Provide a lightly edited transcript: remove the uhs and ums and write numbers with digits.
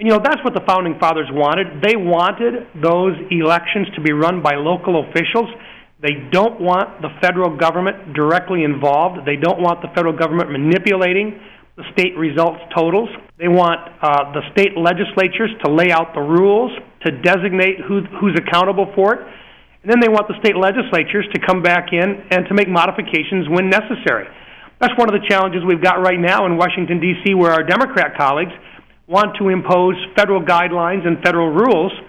And, that's what the Founding Fathers wanted. They wanted those elections to be run by local officials. They don't want the federal government directly involved. They don't want the federal government manipulating the state results totals. They want the state legislatures to lay out the rules, to designate who's accountable for it. And then they want the state legislatures to come back in and to make modifications when necessary. That's one of the challenges we've got right now in Washington, D.C., where our Democrat colleagues want to impose federal guidelines and federal rules